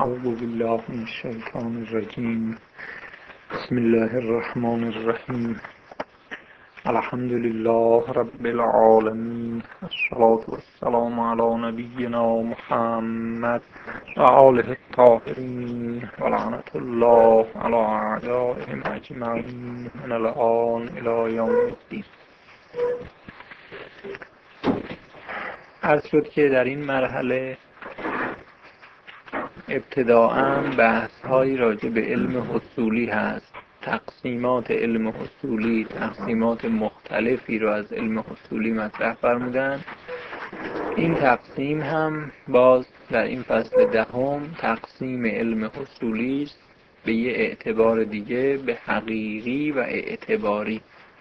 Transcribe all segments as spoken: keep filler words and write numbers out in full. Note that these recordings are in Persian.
اعوذ بالله من الشیطان الرجیم. بسم الله الرحمن الرحیم. الحمد لله رب العالمین، الصلاة والسلام علی نبینا محمد و آله الطاهرین و لعنة الله علی اعدائهم اجمعین من الآن الی یوم الدین. عرض شد که در این مرحله ابتداءً بحث هایی راجع به علم حصولی هست. تقسیمات علم حصولی، تقسیمات مختلفی رو از علم حصولی مطرح فرمودن. این تقسیم هم باز در این فصل دهم تقسیم علم حصولی است به یه اعتبار دیگه، به حقیقی و اعتباری.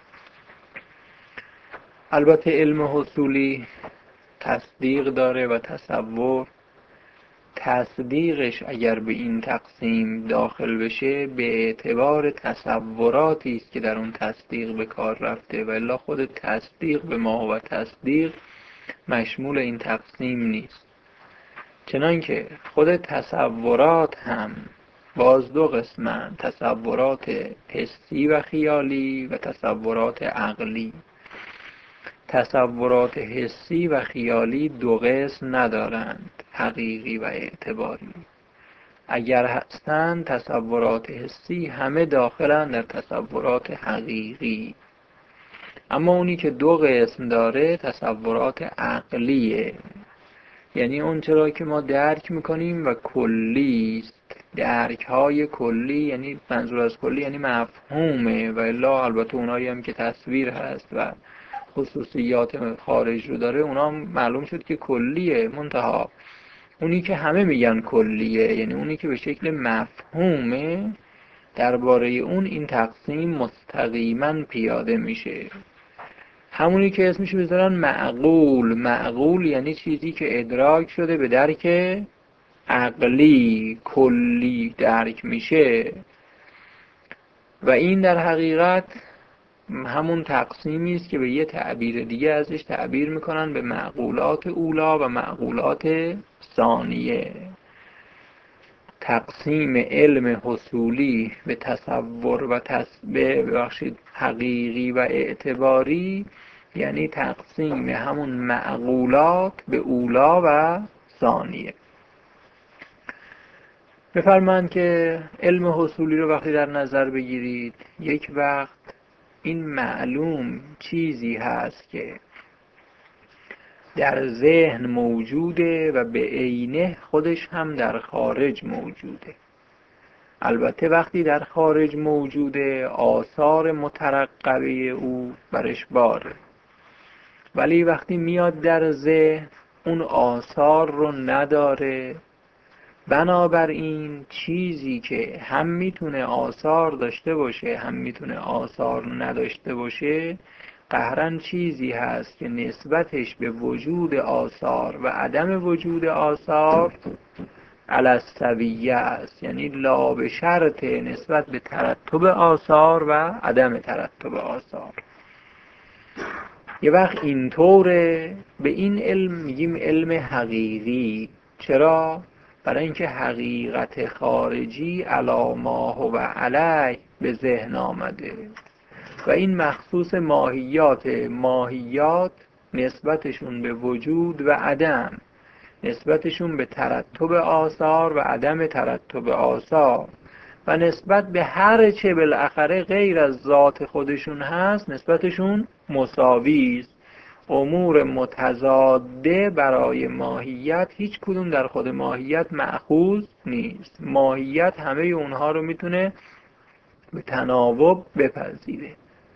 البته علم حصولی تصدیق داره و تصور. تصدیقش اگر به این تقسیم داخل بشه به اعتبار تصوراتی است که در اون تصدیق به کار رفته، و الا خود تصدیق به ما و تصدیق مشمول این تقسیم نیست. چنانکه خود تصورات هم باز دو قسمن: تصورات حسی و خیالی و تصورات عقلی. تصورات حسی و خیالی دو قسم ندارند، حقیقی و اعتباری. اگر هستند تصورات حسی همه داخلند در تصورات حقیقی، اما اونی که دو قسم داره تصورات عقلیه، یعنی اون چرا که ما درک میکنیم و کلی است. درک های کلی، یعنی منظور از کلی یعنی مفهومه، و الا البته اونایی هم که تصویر هست و خصوصیات خارج رو داره اونا معلوم شد که کلیه. منتها اونی که همه میگن کلیه، یعنی اونی که به شکل مفهومه، درباره اون این تقسیم مستقیما پیاده میشه. همونی که اسمش بذارن معقول. معقول یعنی چیزی که ادراک شده به درک عقلی کلی درک میشه، و این در حقیقت همون تقسیمی است که به یه تعبیر دیگه ازش تعبیر میکنن به معقولات اولا و معقولات ثانیه. تقسیم علم حصولی به تصور و تسبیح ببخشید حقیقی و اعتباری یعنی تقسیم همون معقولات به اولا و ثانیه. بفرمایند که علم حصولی رو وقتی در نظر بگیرید، یک وقت این معلوم چیزی هست که در ذهن موجوده و به عینه خودش هم در خارج موجوده. البته وقتی در خارج موجوده آثار مترقبه او برش باره، ولی وقتی میاد در ذهن اون آثار رو نداره. بنابراین چیزی که هم میتونه آثار داشته باشه هم میتونه آثار نداشته باشه قهرن چیزی هست که نسبتش به وجود آثار و عدم وجود آثار علی السویه است، یعنی لا به شرط نسبت به ترتب آثار و عدم ترتب آثار. یه وقت اینطوره به این علم میگیم علم حقیقی. چرا؟ برای اینکه حقیقت خارجی علی ما هو علیه به ذهن آمده، و این مخصوص ماهیات. ماهیات نسبتشون به وجود و عدم، نسبتشون به ترتب آثار و عدم ترتب آثار، و نسبت به هر چه بالاخره غیر از ذات خودشون هست نسبتشون مساوی است. امور متضاده برای ماهیت هیچ کدوم در خود ماهیت مأخوذ نیست. ماهیت همه اونها رو میتونه به تناوب بپذیره.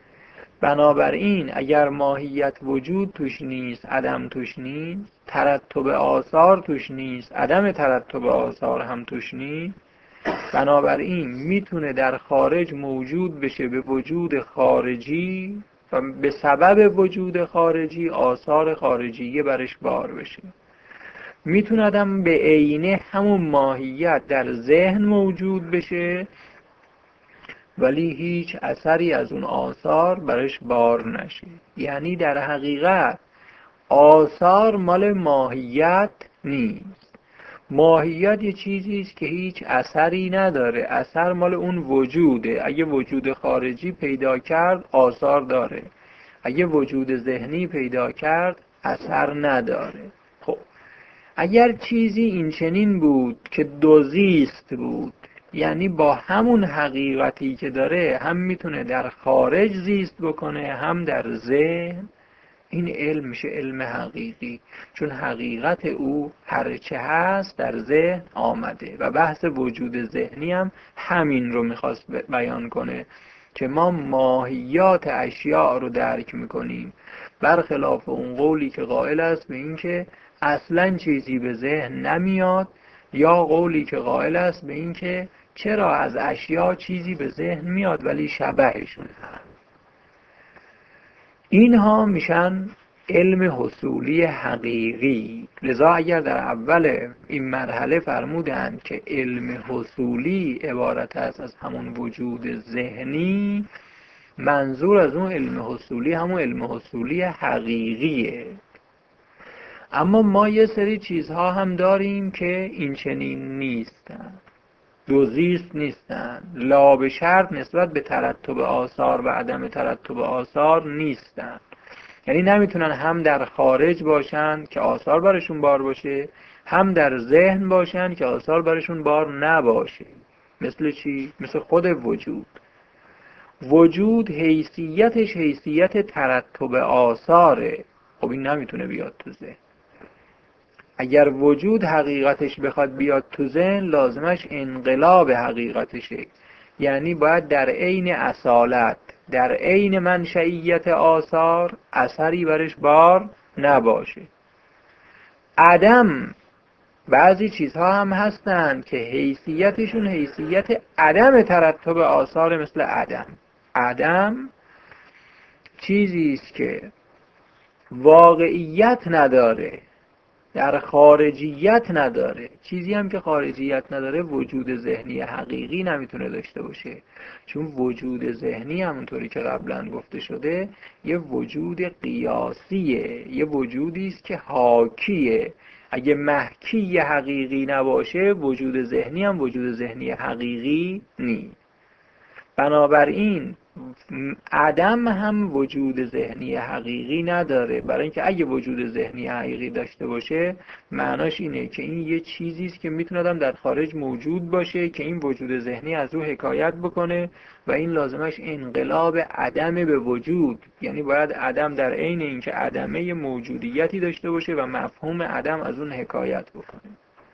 بنابراین اگر ماهیت وجود توش نیست، عدم توش نیست، ترتب آثار توش نیست، عدم ترتب آثار هم توش نیست، بنابراین میتونه در خارج موجود بشه به وجود خارجی و به سبب وجود خارجی آثار خارجی برش بار بشه. میتونه آدم به عینه همون ماهیت در ذهن موجود بشه ولی هیچ اثری از اون آثار برش بار نشه. یعنی در حقیقت آثار مال ماهیت نیست. ماهیت یه چیزی است که هیچ اثری نداره، اثر مال اون وجوده. اگه وجود خارجی پیدا کرد آثار داره، اگه وجود ذهنی پیدا کرد اثر نداره. خب اگر چیزی این چنین بود که دوزیست بود، یعنی با همون حقیقتی که داره هم میتونه در خارج زیست بکنه هم در ذهن، این علم میشه علم حقیقی، چون حقیقت او هرچه هست در ذهن آمده. و بحث وجود ذهنی هم همین رو میخواست بیان کنه که ما ماهیات اشیاء رو درک میکنیم، برخلاف اون قولی که قائل است به این که اصلا چیزی به ذهن نمیاد، یا قولی که قائل است به این که چرا از اشیاء چیزی به ذهن میاد ولی شبهشون هست. اینها میشن علم حصولی حقیقی. لذا اگر در اول این مرحله فرمودند که علم حصولی عبارت است از همون وجود ذهنی، منظور از اون علم حصولی همون علم حصولی حقیقیه. اما ما یه سری چیزها هم داریم که این چنین نیستن، دوزیست نیستن، لا به شرط نسبت به ترتب آثار و عدم ترتب آثار نیستن. یعنی نمیتونن هم در خارج باشن که آثار برشون بار باشه، هم در ذهن باشن که آثار برشون بار نباشه. مثل چی؟ مثل خود وجود. وجود حیثیتش حیثیت ترتب آثاره. خب این نمیتونه بیاد تو ذهن. اگر وجود حقیقتش بخواد بیاد تو ذهن، لازمش انقلاب حقیقتشه، یعنی باید در عین اصالت، در عین منشئیت آثار اثری برش بار نباشه. عدم بعضی چیزها هم هستند که حیثیتشون حیثیت عدم ترتب آثار، مثل عدم. عدم چیزی است که واقعیت نداره، در خارجیت نداره. چیزی هم که خارجیت نداره وجود ذهنی حقیقی نمیتونه داشته باشه، چون وجود ذهنی همونطوری که قبلا گفته شده یه وجود قیاسیه، یه وجودی است که حاکیه. اگه محکی حقیقی نباشه وجود ذهنی هم وجود ذهنی حقیقی نیست. بنابراین عدم هم وجود ذهنی حقیقی نداره، برای اینکه اگه وجود ذهنی حقیقی داشته باشه معناش اینه که این یه چیزی است که میتونه آدم در خارج موجود باشه که این وجود ذهنی از او حکایت بکنه و این لازمش انقلاب عدم به وجود، یعنی باید عدم در عین اینکه عدمه موجودیتی داشته باشه و مفهوم عدم از اون حکایت بکنه.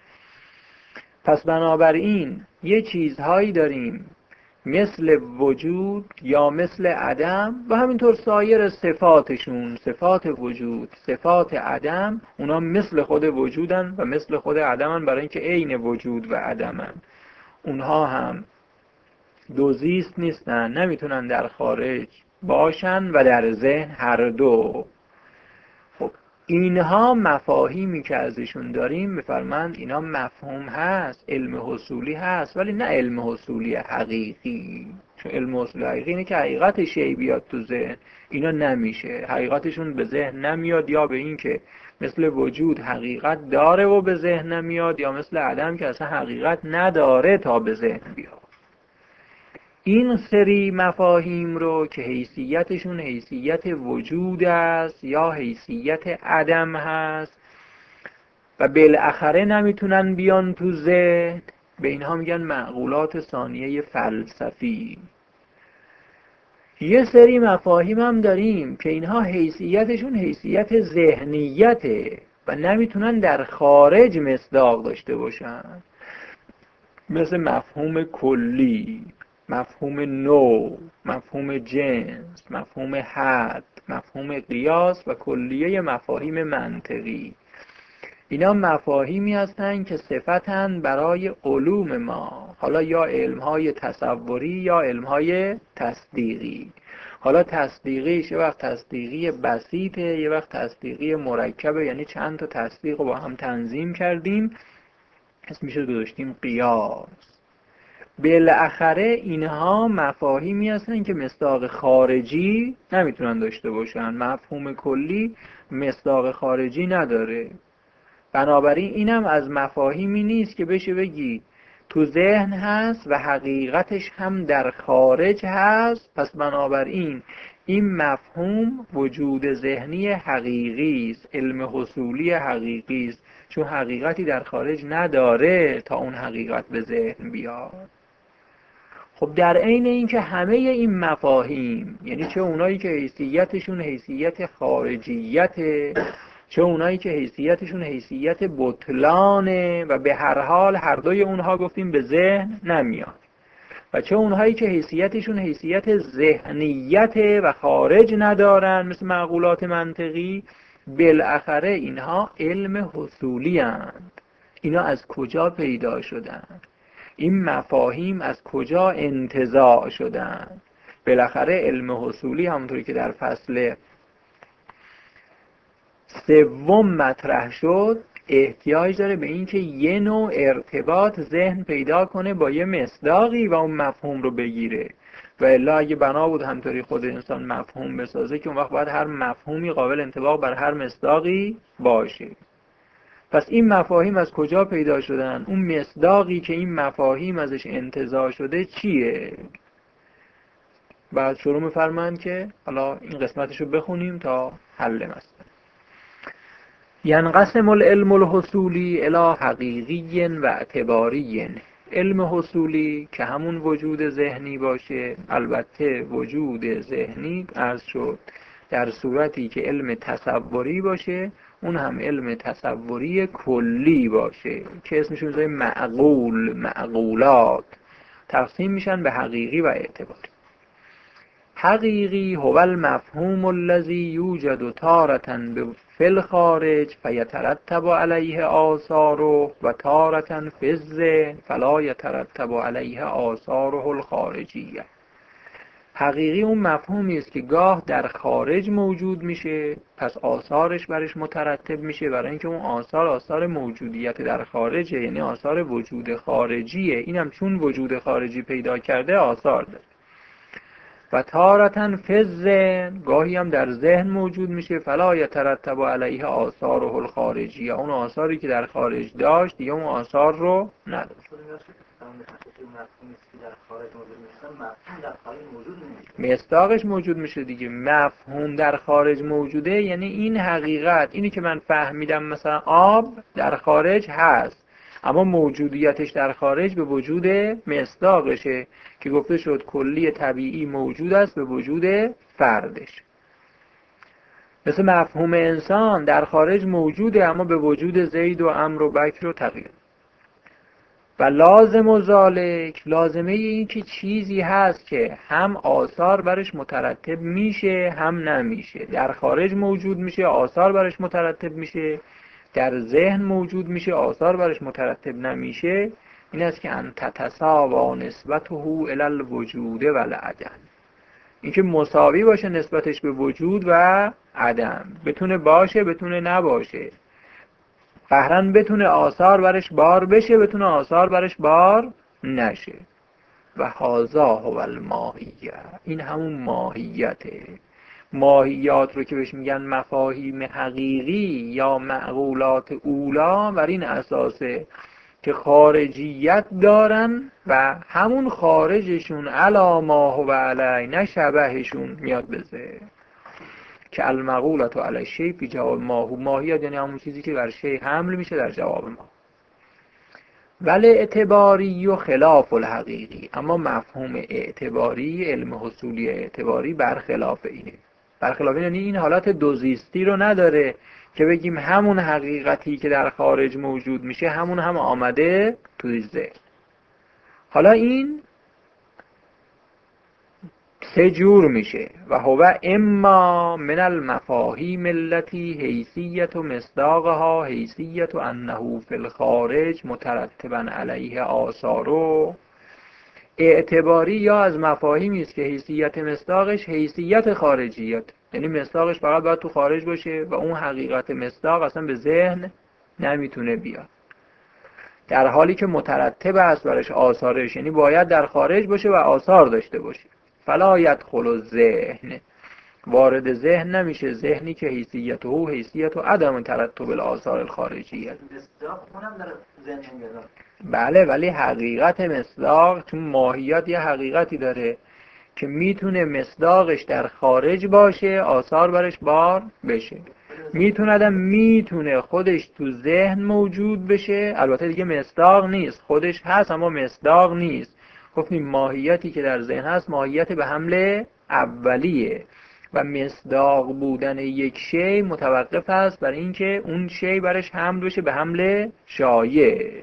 پس بنابراین یه چیزهایی داریم مثل وجود یا مثل عدم و همینطور سایر صفاتشون، صفات وجود، صفات عدم، اونا مثل خود وجودن و مثل خود عدمن، برای اینکه عین وجود و عدمن. اونها هم دوزیست نیستن، نمیتونن در خارج باشن و در ذهن هر دو. خب اینها مفاهیمی که ازشون داریم میفرمند اینا مفهوم هست، علم حصولی هست، ولی نه علم حصولی حقیقی. چون علم حصولی حقیقی اینه که حقیقت شیء بیاد تو ذهن، اینا نمیشه، حقیقتشون به ذهن نمیاد، یا به این که مثل وجود حقیقت داره و به ذهن نمیاد، یا مثل عدم که اصلا حقیقت نداره تا به ذهن بیاد. این سری مفاهیم رو که حیثیتشون حیثیت وجود است یا حیثیت عدم هست و بالاخره نمیتونن بیان تو ذهن، به اینها میگن معقولات ثانیه فلسفی. یه سری مفاهیم هم داریم که اینها حیثیتشون حیثیت ذهنیته و نمیتونن در خارج مصداق داشته باشن، مثل مفهوم کلی، مفهوم نوع، مفهوم جنس، مفهوم حد، مفهوم قیاس و کلیه مفاهیم منطقی. اینا مفاهیمی هستند که صفتن برای علوم ما، حالا یا علمهای تصوری یا علمهای تصدیقی. حالا تصدیقیش یه وقت تصدیقی بسیطه، یه وقت تصدیقی مرکبه، یعنی چند تا تصدیق رو با هم تنظیم کردیم اسمش رو گذاشتیم قیاس. بالاخره اینها مفاهیمی هستن که مصداق خارجی نمیتونن داشته باشن. مفهوم کلی مصداق خارجی نداره، بنابراین اینم از مفاهیمی نیست که بشه بگی تو ذهن هست و حقیقتش هم در خارج هست. پس بنابراین این مفهوم وجود ذهنی حقیقی است، علم حصولی حقیقی است، چون حقیقتی در خارج نداره تا اون حقیقت به ذهن بیاد. خب در عین اینکه همه این مفاهیم، یعنی چه اونایی که حیثیتشون حیثیت خارجیت، چه اونایی که حیثیتشون حیثیت بطلانه و به هر حال هر دوی اونها گفتیم به ذهن نمیاد، و چه اونهایی که حیثیتشون حیثیت ذهنیت و خارج ندارن مثل معقولات منطقی، بالاخره اینها علم حصولی هستند. اینا از کجا پیدا شدن؟ این مفاهیم از کجا انتزاع شدن؟ بالاخره علم حصولی همونطوری که در فصل سوم مطرح شد احتیاج داره به این که یه نوع ارتباط ذهن پیدا کنه با یه مصداقی و اون مفهوم رو بگیره، و الا اگه بنا بود همطوری خود انسان مفهوم بسازه که اون وقت باید هر مفهومی قابل انطباق بر هر مصداقی باشه. پس این مفاهیم از کجا پیدا شدن؟ اون مصداقی که این مفاهیم ازش انتزاع شده چیه؟ بعد شروع می‌فرمایند که حالا این قسمتش رو بخونیم تا حل مسئله. ینقسم العلم الحصولی الی حقیقی و اعتباری. علم حصولی که همون وجود ذهنی باشه، البته وجود ذهنی عرض شد در صورتی که علم تصوری باشه، اون هم علم تصوری کلی باشه که اسمش میذاره معقول، معقولات، تقسیم میشن به حقیقی و اعتباری. حقیقی هو المفهوم الذی یوجد تارة فی الخارج فیترتب علیه آثاره و تارة فی الذهن فلا یترتب علیه آثاره الخارجیه. حقیقی اون مفهومی است که گاه در خارج موجود میشه، پس آثارش برش مترتب میشه، برای اینکه اون آثار آثار موجودیت در خارجه، یعنی آثار وجود خارجیه. اینم چون وجود خارجی پیدا کرده آثار داره. و تارة فی الذهن، گاهی هم در ذهن موجود میشه، فلا یترتب علیه آثاره الخارجیه، اون آثاری که در خارج داشت دیگه اون آثار رو نداره. مصداقش موجود میشه دیگه. مفهوم در خارج موجوده یعنی این حقیقت، اینی که من فهمیدم مثلا آب در خارج هست، اما موجودیتش در خارج به وجود مصداقشه که گفته شد کلی طبیعی موجود است به وجود فردش. مثل مفهوم انسان در خارج موجوده اما به وجود زید و عمرو و بکر و تغییر. و لازم و ذالک، لازمه این که چیزی هست که هم آثار برش مترتب میشه هم نمیشه. در خارج موجود میشه آثار برش مترتب میشه، در ذهن موجود میشه آثار برش مترتب نمیشه. این است که ان تتساوی نسبته الی الوجود و العدم، این که مساوی باشه نسبتش به وجود و عدم، بتونه باشه بتونه نباشه، قهرن بتونه آثار برش بار بشه بتونه آثار برش بار نشه. و هذا هو الماهیه، این همون ماهیته. ماهیات رو که بهش میگن مفاهیم حقیقی یا معقولات اولا، بر این اساسه که خارجیت دارن و همون خارجشون علا ما هو علی، نه شبهشون میاد بزه. که المقولت علی الشیء فی جواب ما هو، ماهیت یعنی همون چیزی که بر شیء حمل میشه در جواب ما. ولی اعتباری و خلاف الحقیقی، اما مفهوم اعتباری، علم حصولی اعتباری برخلاف اینه. برخلاف این یعنی این حالت دوزیستی رو نداره که بگیم همون حقیقتی که در خارج موجود میشه همون هم آمده توی ذهن. حالا این سه جور میشه. و هو اما من المفاهیم التي حیثیت و مصداقها حیثیت و انه فی الخارج مترتبا علیه آثارو. اعتباری یا از مفاهیمی است که حیثیت مصداقش حیثیت خارجیت، یعنی مصداقش فقط باید تو خارج باشه و اون حقیقت مصداق اصلا به ذهن نمیتونه بیاد، در حالی که مترتب است برش آثارش، یعنی باید در خارج باشه و آثار داشته باشه. فلا یدخل الذهن، وارد ذهن نمیشه، ذهنی که حیثیت او حیثیت و عدم ترتب الآثار الخارجیه. بله، ولی حقیقت مصداق چون ماهیت یه حقیقتی داره که میتونه مصداقش در خارج باشه، آثار برش بار بشه. میتونه آدم میتونه خودش تو ذهن موجود بشه، البته دیگه مصداق نیست، خودش هست اما مصداق نیست. گفتیم ماهیتی که در ذهن هست ماهیت به حمل اولیه و مصداق بودن یک شی متوقف است بر اینکه اون شی برش حمل بشه به حمل شایع.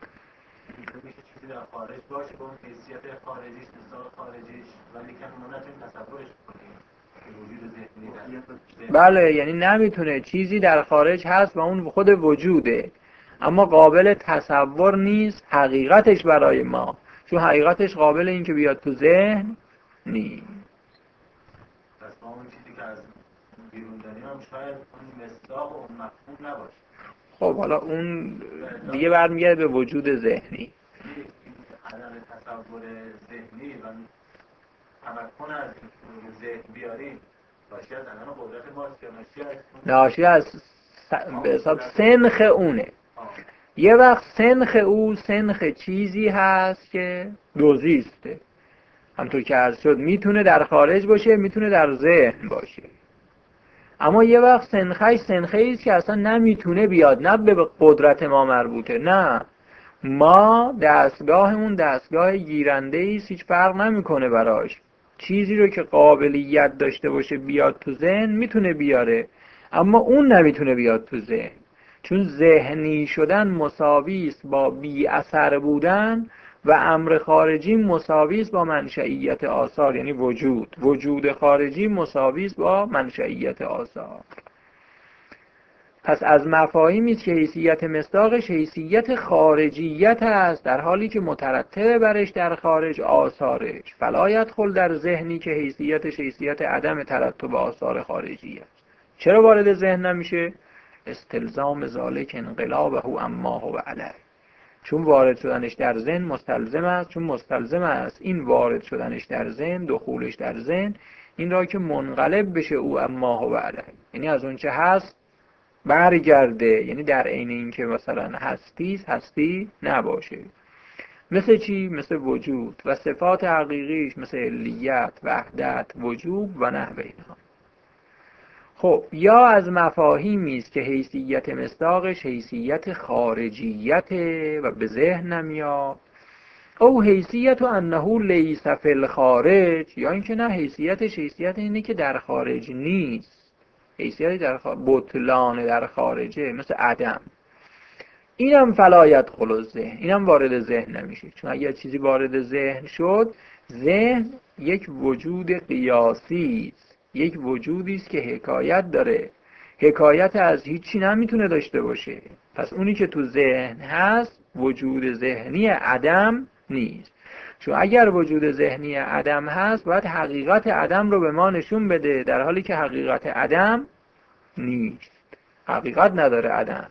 در خارج باشه با اون حیثیت خارجیش، مصداق خارجیش، ولی که ما نتونیم تصورش کنیم که وجود ذهنی در بله، یعنی نمیتونه، چیزی در خارج هست و اون خود وجوده اما قابل تصور نیست حقیقتش برای ما، چون حقیقتش قابل این که بیاد تو ذهن نیست. پس ما اون چیزی که از بیرون داریم هم شاید اون مصداق و مفهوم نباشه. خب حالا اون دیگه برمیگرده به وجود ذهنی. عدم تصور ذهنی و تمکن از ذهن بیاریم ناشی از عدم قدرت ماست یا ناشی از به حساب سنخ اونه. یه وقت سنخ او سنخ چیزی هست که دوزیسته، همطور که عرض شد میتونه در خارج باشه میتونه در ذهن باشه، اما یه وقت سنخش سنخی است که اصلا نمیتونه بیاد، نه به قدرت ما مربوطه، نه ما دستگاهمون دستگاه گیرنده است، هیچ فرق نمیکنه براش. چیزی رو که قابلیت داشته باشه بیاد تو ذهن میتونه بیاره، اما اون نمیتونه بیاد تو ذهن، چون ذهنی شدن مساوی است با بی اثر بودن و امر خارجی مساوی است با منشئیت آثار، یعنی وجود وجود خارجی مساوی است با منشئیت آثار. پس از مفاهیمی است که حیثیت مصداقش حیثیت خارجیت است، در حالی که مترتب برش در خارج آثارش. فلا یدخل در ذهنی که حیثیتش حیثیت عدم ترتب آثار خارجی است. چرا وارد ذهن نمیشه؟ استلزام ذالک انقلابه اما هو علیه، چون وارد شدنش در ذهن مستلزم است، چون مستلزم است این وارد شدنش در ذهن، دخولش در ذهن این را که منقلب بشه او اما هو علیه، یعنی از اون چه هست برگرده، یعنی در عین این که مثلا هستی هستی نباشه. مثل چی؟ مثل وجود و صفات حقیقیش، مثل علیت، وحدت، وجوب و نحو اینها. خب یا از مفاهیمی است که حیثیت مصداقش حیثیت خارجیت و به ذهن نمیاد، او حیثیت انه لیس فی الخارج، یا اینکه نه حیثیتش حیثیت اینه که در خارج نیست، حیثیت در خارج بطلان در خارجه، مثل عدم. اینم فلا یدخل الذهن، اینم وارد ذهن نمیشه، چون اگر چیزی وارد ذهن شد، ذهن یک وجود قیاسی است، یک وجودی است که حکایت داره، حکایت از هیچی نمیتونه داشته باشه. پس اونی که تو ذهن هست وجود ذهنی عدم نیست، چون اگر وجود ذهنی عدم هست باید حقیقت عدم رو به ما نشون بده، در حالی که حقیقت عدم نیست، حقیقت نداره عدم،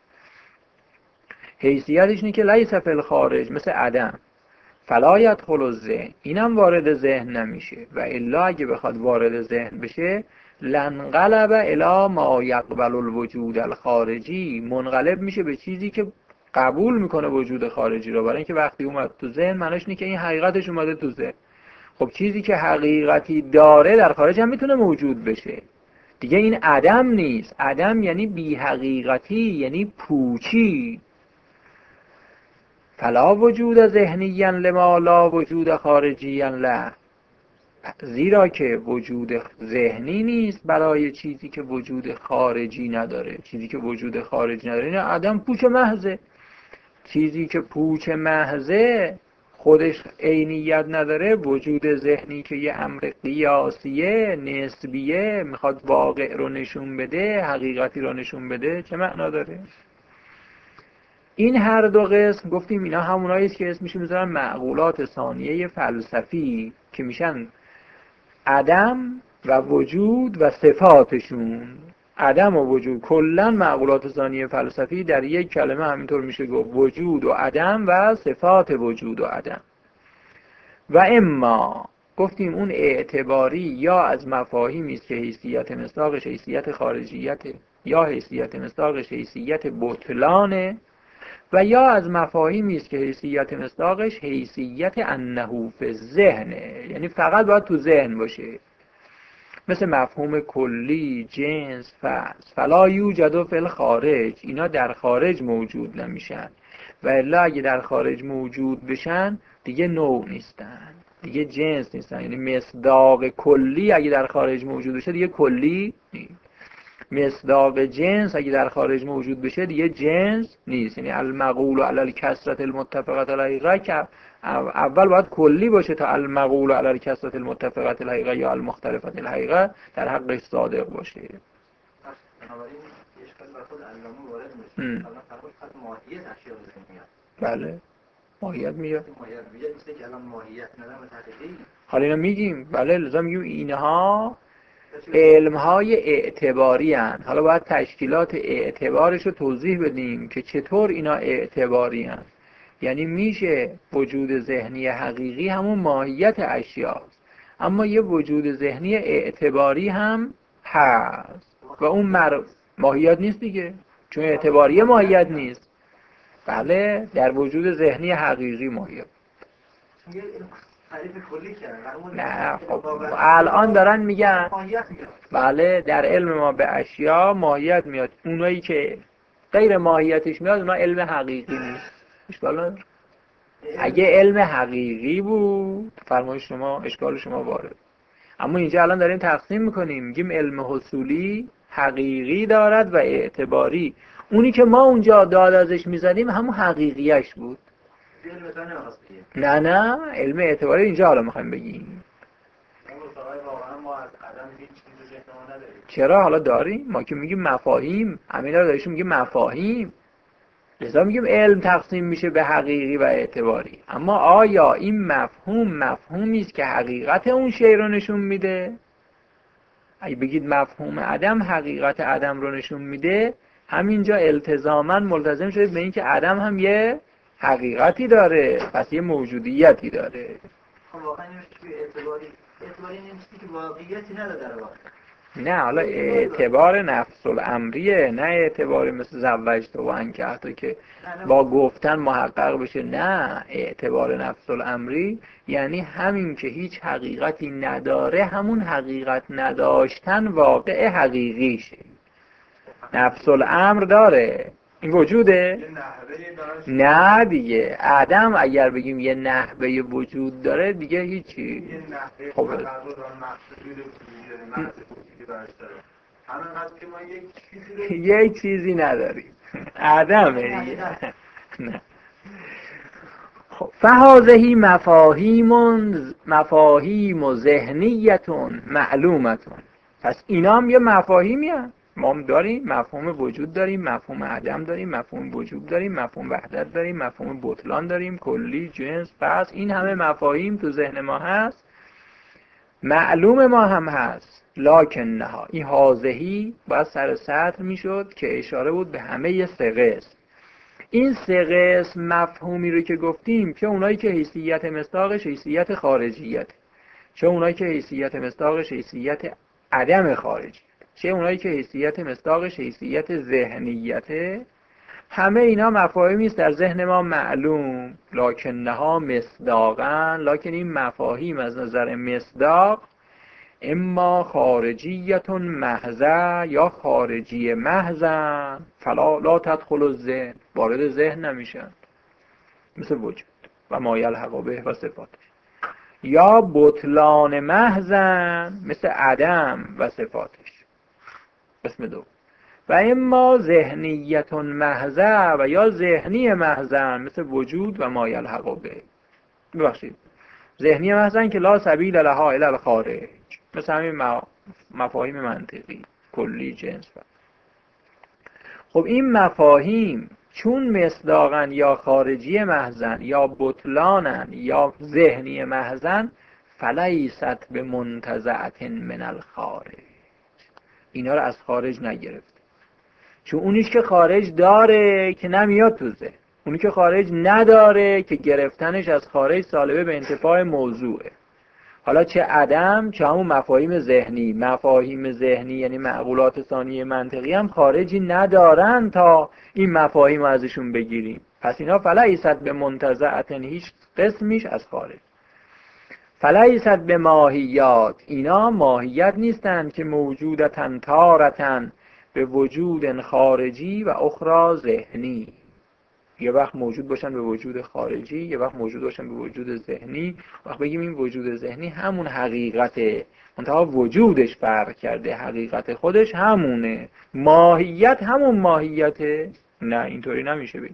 حیثیتش اینه که لیس فی الخارج، مثل عدم. فلا یدخل الذهن، اینم وارد ذهن نمیشه، و الا اگه بخواد وارد ذهن بشه لنقلب الی ما یقبل الوجود الخارجی، منقلب میشه به چیزی که قبول میکنه وجود خارجی رو، برای اینکه وقتی اومد تو ذهن معناش اینه که این حقیقتش اومده تو ذهن. خب چیزی که حقیقتی داره در خارج هم میتونه موجود بشه دیگه، این عدم نیست. عدم یعنی بی حقیقتی، یعنی پوچی. فلا وجود ذهنی لما لا وجود خارجی له، زیرا که وجود ذهنی نیست برای چیزی که وجود خارجی نداره. چیزی که وجود خارجی نداره این عدم پوچ محضه. چیزی که پوچ محضه خودش عینیت نداره، وجود ذهنی که یه امر قیاسیه نسبیه، میخواد واقع رو نشون بده، حقیقتی رو نشون بده، چه معنا داره؟ این هر دو قسم گفتیم اینا همونایی است که اسمش میذارن معقولات ثانیه فلسفی، که میشن عدم و وجود و صفاتشون. عدم و وجود کلا معقولات ثانیه فلسفی در یک کلمه همینطور میشه گفت، وجود و عدم و صفات وجود و عدم. و اما گفتیم اون اعتباری یا از مفاهیمی است که حیثیت مصداقش حیثیت خارجیت یا حیثیت مصداقش حیثیت بطلانه، و یا از مفاهیمی است که حیثیت مصداقش حیثیت انه فی ذهنه، یعنی فقط باید تو ذهن باشه، مثل مفهوم کلی، جنس، فصل. فلا یوجد فی الخارج، اینا در خارج موجود نمیشن، و الا اگه در خارج موجود بشن دیگه نوع نیستن، دیگه جنس نیستن. یعنی مصداق کلی اگه در خارج موجود بشه دیگه کلی نیست، مصداق جنس اگه در خارج موجود بشه دیگه جنس نیست. یعنی المقول علی الکثرة المتفقة الحقیقه که اول باید کلی باشه تا المقول علی الکثرة المتفقة الحقیقه یا المختلفة الحقیقه در حقش صادق باشه. بنابراین اشکال بر خود علامه وارد میشه. الان فرمود خط ماهیت اشیاء به میاد. بله ماهیت میاد. ماهیت میاد مثل که الان ماهیت ندارم تحقیقی. حالا اینا میگیم بله لازم میگیم اینها علم‌های اعتباری هستند. حالا باید تشکیلات اعتبارش رو توضیح بدیم که چطور اینا اعتباری هستند. یعنی میشه وجود ذهنی حقیقی همون ماهیت اشیاست، اما یه وجود ذهنی اعتباری هم هست و اون مر... ماهیت نیست دیگه، چون اعتباری ماهیت نیست. بله در وجود ذهنی حقیقی ماهیت. نه خب الان دارن میگن بله در علم ما به اشیا ماهیت میاد، اونایی که غیر ماهیتش میاد اونا علم حقیقی نیست. اشکال اگه علم حقیقی بود فرمایش شما اشکال شما وارد، اما اینجا الان داریم تقسیم میکنیم، میگیم علم حصولی حقیقی دارد و اعتباری. اونی که ما اونجا داد ازش میزنیم همون حقیقیش بود. نه نه علم اعتباری اینجا حالا میخوایم بگیم. چرا حالا داریم؟ ما که میگیم مفاهیم، همین رو داریشون میگیم مفاهیم، لذا میگیم علم تقسیم میشه به حقیقی و اعتباری. اما آیا این مفهوم مفهومی است که حقیقت اون شی رو نشون میده؟ اگه بگید مفهوم عدم حقیقت عدم رو نشون میده، همینجا التزاما ملتزم شدید به این که عدم هم یه حقیقتی داره، پس یه موجودیتی داره. خب واقعا این که اعتباری اعتباری نمیشه که واقعیتی نداره در واقع. نه حالا اعتبار نفس الامریه، نه اعتبار مثل زوجت و انکحت که با گفتن محقق بشه. نه اعتبار نفس الامری یعنی همین که هیچ حقیقتی نداره، همون حقیقت نداشتن واقع حقیقیشه. نفس الامر داره، این وجوده؟ نه دیگه عدم اگر بگیم یه نحوه وجود داره دیگه هیچی. خب یه چیزی نداریم، عدمه دیگه. فهذه مفاهیم مفاهیم و ذهنیتون معلومتون. پس اینا هم یه مفاهیمی هست. ما هم داریم مفهوم وجود داریم، مفهوم عدم داریم، مفهوم وجود داریم، مفهوم وحدت داریم، مفهوم بطلان داریم، کلی، جنس، پس این همه مفاهیم تو ذهن ما هست، معلوم ما هم هست. لکن نه این حاضهی باید سر سطر میشد که اشاره بود به همه ی سه قسم. این سه قسم مفهومی رو که گفتیم، چه اونایی که حیثیت مصداقش حیثیت خارجیت، چه اونایی که حیثیت مصداقش حیثیت عدم خارجی، چه اونایی که حیثیت مصداقش حیثیت ذهنیته، همه اینا مفاهیمی است در ذهن ما معلوم. لکنها مصداقن، لکن این مفاهیم از نظر مصداق اما خارجیتون محضه یا خارجی محضن، فلا لا تدخل الذهن، وارد ذهن نمیشن، مثل وجود و ما یلحق به و صفاتش، یا بطلان محضن مثل عدم و صفاتش، قسم دو. و اما ذهنیتون محضه و یا ذهنی محضن مثل وجود و ما یلحق به. ببخشید ذهنی محضن که لا سبیل لها الی الخارج، مثل همین مفاهیم منطقی کلی، جنس. خب این مفاهیم چون مصداقن یا خارجی محضن یا بطلانن یا ذهنی محضن، فلیست به منتزعت من الخارج، اینا رو از خارج نگرفت. چون اونیش که خارج داره که نمیاد تو ذهن، اونی که خارج نداره که گرفتنش از خارج سالبه به انتفاع موضوعه. حالا چه عدم چه همون مفاهیم ذهنی. مفاهیم ذهنی یعنی معقولات ثانیه منطقی هم خارجی ندارن تا این مفاهیم رو ازشون بگیریم. پس اینا فلیست به منتزعتن، هیچ قسمیش از خارج. فلیست به ماهیات، اینا ماهیت نیستند که موجودتن تارتن به وجود خارجی و اخرى ذهنی. یه وقت موجود باشن به وجود خارجی، یه وقت موجود باشن به وجود ذهنی. وقت بگیم این وجود ذهنی همون حقیقته، منتها وجودش فرق کرده، حقیقت خودش همونه. ماهیت همون ماهیته؟ نه، اینطوری نمیشه بگیم.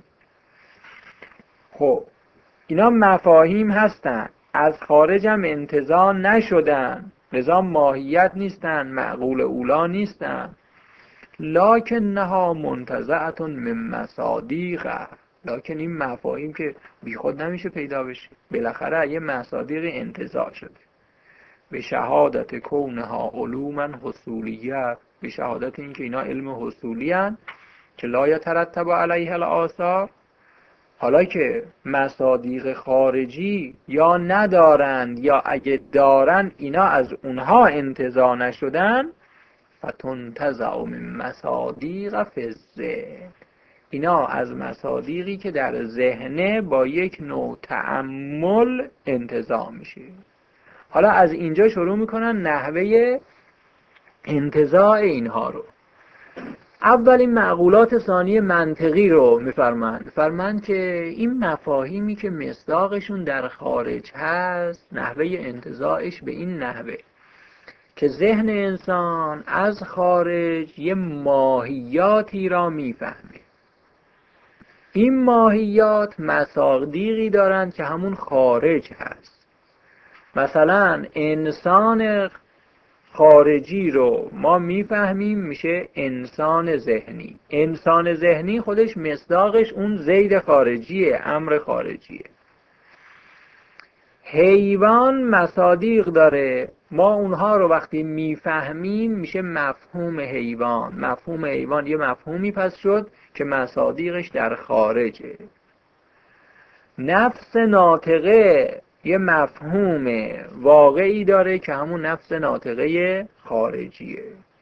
خب اینا مفاهیم هستن، از خارج هم انتزاع نشدن، لذا ماهیت نیستن، معقول اولا نیستن. لکنها منتزعة من مصادیق، لکن این مفاهیم که بی خود نمیشه پیدا بشه، بالاخره یه مصادیق انتزاع شده. به شهادت کونها علوما حصولیه، به شهادت این که اینا علم حصولی هن که لا یترتب علیه الآثار. حالا که مصادیق خارجی یا ندارند یا اگه دارن اینا از اونها انتزاع نشدن، فتنتزع من مصادیق فی الذهن، اینا از مصادیقی که در ذهنه با یک نوع تأمل انتزاع میشه. حالا از اینجا شروع میکنن نحوه انتزاع اینها رو. اولین معقولات ثانی منطقی رو میفرمند، فرمند که این مفاهیمی که مصداقشون در خارج هست، نحوه انتزاعش به این نحوه که ذهن انسان از خارج یه ماهیاتی را میفهمه. این ماهیات مصادیقی دارند که همون خارج هست. مثلا انسان خارجی رو ما میفهمیم میشه انسان ذهنی. انسان ذهنی خودش مصداقش اون زید خارجیه، امر خارجیه. حیوان مصادیق داره، ما اونها رو وقتی میفهمیم میشه مفهوم حیوان. مفهوم حیوان یه مفهومی پس شد که مصادیقش در خارجه. نفس ناطقه یه مفهوم واقعی داره که همون نفس ناطقه خارجیه.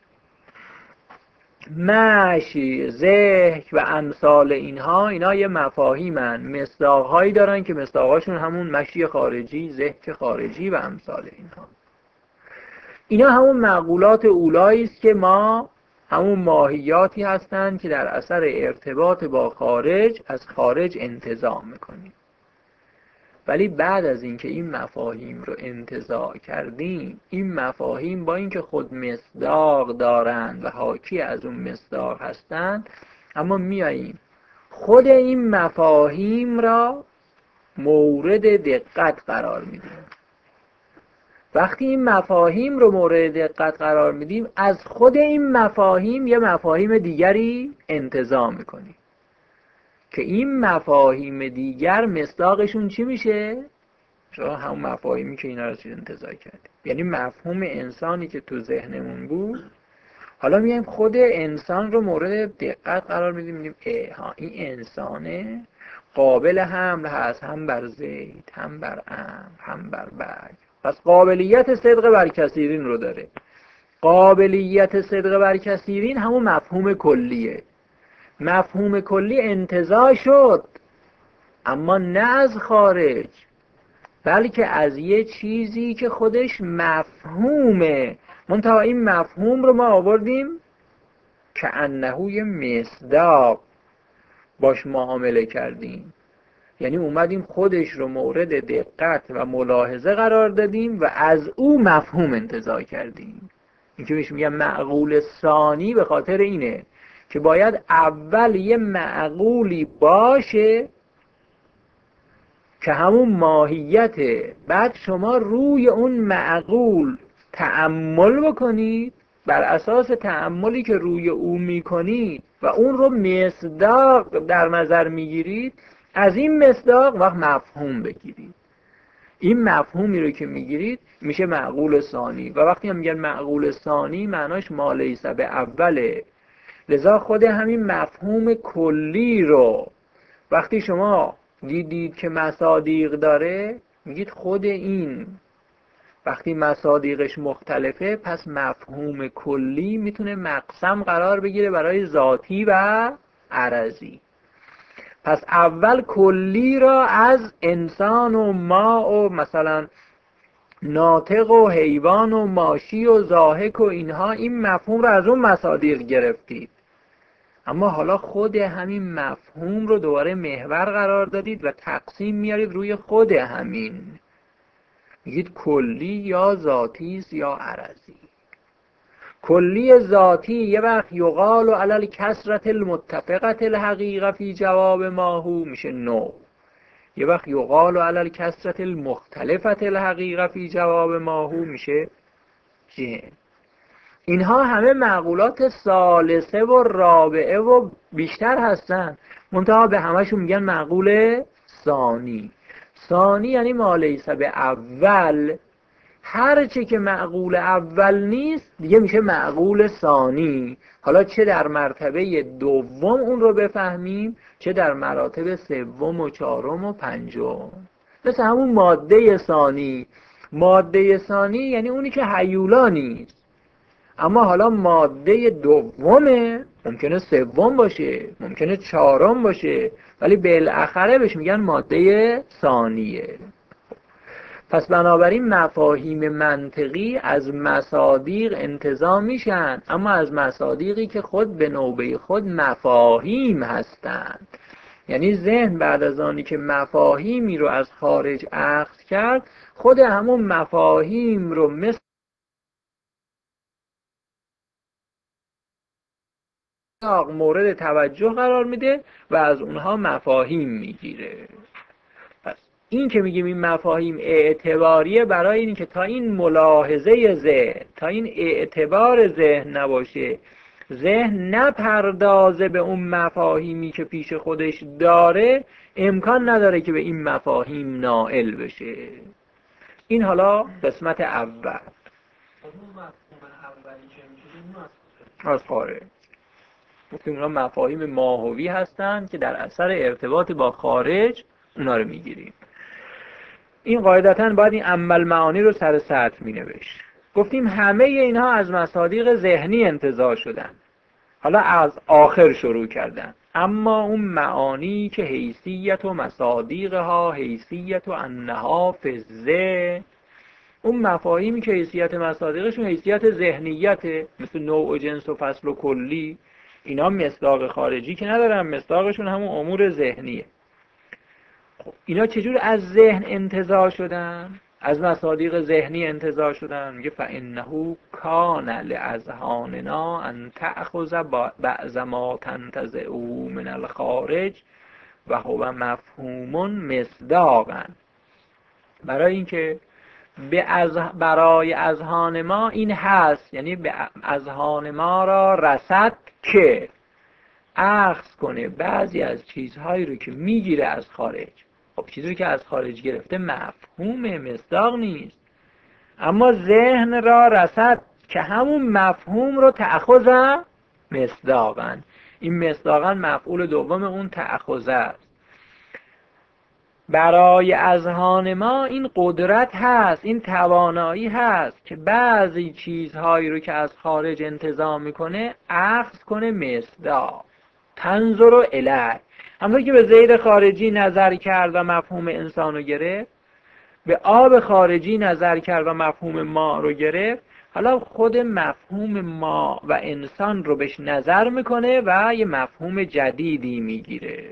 مشی، ذهن و امثال اینها، اینا یه مفاهیمن، مصداقهایی دارن که مصداقهاشون همون مشی خارجی، ذهن خارجی و امثال اینها. اینا همون معقولات اولایی است که ما همون ماهیاتی هستند که در اثر ارتباط با خارج از خارج انتزاع میکنیم. ولی بعد از اینکه این مفاهیم رو انتزاع کردیم، این مفاهیم با اینکه خود مصداق دارند و حاکی از اون مصداق هستند، اما میاییم خود این مفاهیم را مورد دقت قرار میدیم. وقتی این مفاهیم رو مورد دقت قرار میدیم، از خود این مفاهیم یه مفاهیم دیگری انتزاع میکنیم که این مفاهیم دیگر مصداقشون چی میشه؟ چرا همون مفاهیمی که اینا رو انتزاع کردیم. یعنی مفهوم انسانی که تو ذهنمون بود، حالا میایم خود انسان رو مورد دقت قرار میدیم، میگیم اه ها این انسانه قابل حمل هست، هم بر زید، هم بر امر، هم بر برگ. پس قابلیت صدق بر کثیرین رو داره. قابلیت صدق بر کثیرین همون مفهوم کلیه. مفهوم کلی انتزاع شد، اما نه از خارج، بلکه از یه چیزی که خودش مفهومه. منتها این مفهوم رو ما آوردیم که انهو یه مصداق باش معامله کردیم. یعنی اومدیم خودش رو مورد دقت و ملاحظه قرار دادیم و از او مفهوم انتزاع کردیم. این که بهش میگم معقول ثانی به خاطر اینه که باید اول یه معقولی باشه که همون ماهیته، بعد شما روی اون معقول تأمل بکنید، بر اساس تأملی که روی او میکنید و اون رو مصداق در نظر میگیرید، از این مصداق وقت مفهوم بگیرید. این مفهومی رو که میگیرید میشه معقول ثانی. و وقتی هم میگن معقول ثانی معناش ما لیس به اوله. لذا خود همین مفهوم کلی رو وقتی شما دیدید که مصادیق داره، میگید خود این وقتی مصادیقش مختلفه پس مفهوم کلی میتونه مقسم قرار بگیره برای ذاتی و عرضی. پس اول کلی را از انسان و ما و مثلا ناطق و حیوان و ماشی و ضاحک و اینها، این مفهوم رو از اون مصادیق گرفتید، اما حالا خود همین مفهوم رو دوباره محور قرار دادید و تقسیم میارید روی خود همین، میگید کلی یا ذاتی است یا عرضی. کلی ذاتی یه وقت یقال علی الکثرة المتفقة الحقیقه فی جواب ما هو میشه نو، یه وقت یقال علی الکثرة المختلفة الحقیقه فی جواب ما هو میشه جن. اینها همه معقولات ثالثه و رابعه و بیشتر هستن، منتها به همشون میگن معقول ثانی. ثانی یعنی ما لیس به اول، هر چی که معقول اول نیست دیگه میشه معقول ثانی. حالا چه در مرتبه دوم اون رو بفهمیم، چه در مراتب سوم و چهارم و پنجم. مثل همون ماده ثانی. ماده ثانی یعنی اونی که هیولا نیست، اما حالا ماده دومه، ممکنه سوم باشه، ممکنه چهارم باشه، ولی بالاخره بهش میگن ماده ثانیه. پس بنابراین مفاهیم منطقی از مصادیق انتزاع میشن، اما از مصادیقی که خود به نوبه خود مفاهیم هستند. یعنی ذهن بعد از آنی که مفاهیمی رو از خارج اخذ کرد، خود همون مفاهیم رو مثل مورد توجه قرار میده و از اونها مفاهیم میگیره. پس این که میگیم این مفاهیم اعتباریه برای این که تا این ملاحظه ذهن، تا این اعتبار ذهن نباشه، ذهن نپردازه به اون مفاهیمی که پیش خودش داره، امکان نداره که به این مفاهیم نائل بشه. این حالا قسمت اول از خارج. گفتیم اونا مفاهیم ماهوی هستن که در اثر ارتباط با خارج اونا رو میگیریم. این قاعدتاً باید این عمل معانی رو سر سطر می نوشت. گفتیم همه اینها از مصادیق ذهنی انتزاع شدن، حالا از آخر شروع کردن، اما اون معانی که حیثیت و مصادیقها حیثیت و انها فزه، اون مفاهیمی که حیثیت مصادیقشون حیثیت ذهنیته، مثل نوع و جنس و فصل و کلی، اینا مصداق خارجی که ندارن، مصداقشون همون امور ذهنیه. خب اینا چجور از ذهن انتزاع شدن؟ از مصادیق ذهنی انتزاع شدن. میگه فإنه کان لأذهاننا ان تأخذ بعض ما تنتزعه من الخارج و هو مفهوم مصداقا. برای اینکه به از برای اذهان ما این هست، یعنی به اذهان ما را رسد که اخذ کنه بعضی از چیزهایی رو که میگیره از خارج. خب چیزی رو که از خارج گرفته مفهوم مصداق نیست، اما ذهن را رسد که همون مفهوم رو تأخذ مصداقا. این مصداقا مفعول دوم اون تأخذ است. برای اذهان ما این قدرت هست، این توانایی هست که بعضی چیزهایی رو که از خارج انتزاع میکنه اخذ کنه مصداق. تنظر و اله، همونطور که به زید خارجی نظر کرد و مفهوم انسان رو گرفت، به آب خارجی نظر کرد و مفهوم ما رو گرفت، حالا خود مفهوم ما و انسان رو بهش نظر میکنه و یه مفهوم جدیدی میگیره.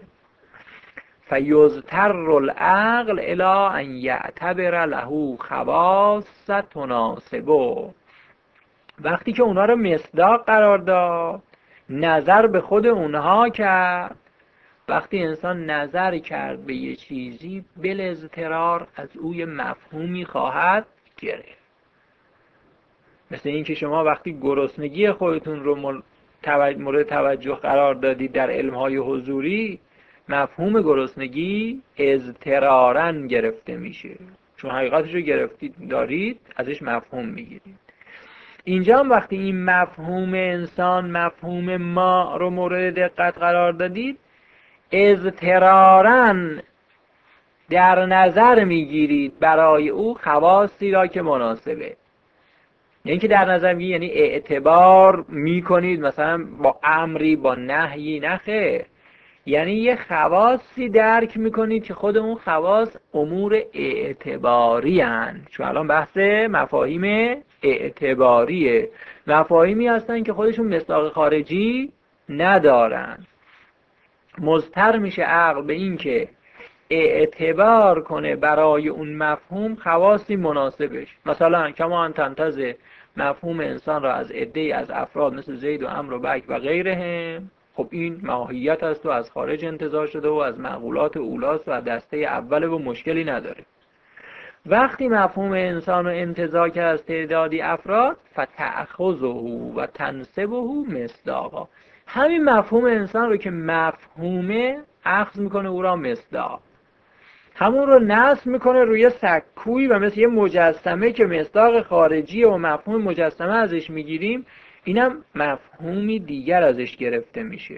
فیضطر العقل الی ان یعتبر له خواص تناسبه. وقتی که اونا رو مصداق قرار داد، نظر به خود اونها کرد. وقتی انسان نظر کرد به یه چیزی، بالاضطرار از اوی مفهومی خواهد گرفت. مثل این که شما وقتی گرسنگی خودتون رو مورد توجه قرار دادید در علم‌های حضوری، مفهوم گرسنگی اضطراراً گرفته میشه، چون حقیقتش رو گرفتید دارید، ازش مفهوم میگیرید. اینجا هم وقتی این مفهوم انسان، مفهوم ما رو مورد دقت قرار دادید، اضطراراً در نظر میگیرید برای او خواصی را که مناسبه. یعنی که در نظر میگیرید یعنی اعتبار میکنید مثلا با امری با نهی، نه خیر، یعنی یه خواصی درک میکنید که خود اون خواص امور اعتباری هستند. چون الان بحث مفاهیم اعتباریه، مفاهیمی هستن که خودشون مصداق خارجی ندارن. مضطر میشه عقل به این که اعتبار کنه برای اون مفهوم خواصی مناسبش. مثلا کما ان تنتزع مفهوم انسان را از عده‌ای از افراد مثل زید و عمرو و بکر و غیرهم، خب این ماهیت است و از خارج انتزاع شده و از معقولات اولاست و از دسته اوله و مشکلی نداره. وقتی مفهوم انسان رو انتزاع کرد از تعدادی افراد، فتأخذه و تنسبه مصداقا، همین مفهوم انسان رو که مفهومه اخذ میکنه او را مصداق، همون رو نصب میکنه روی سکوی و مثل یه مجسمه که مصداق خارجی و مفهوم مجسمه ازش میگیریم، اینم مفهومی دیگر ازش گرفته میشه.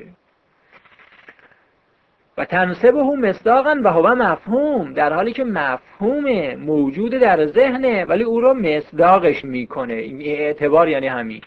و تنسبه مصداقا و هو مفهوم، در حالی که مفهوم موجود در ذهنه ولی او رو مصداقش میکنه. این اعتبار یعنی همین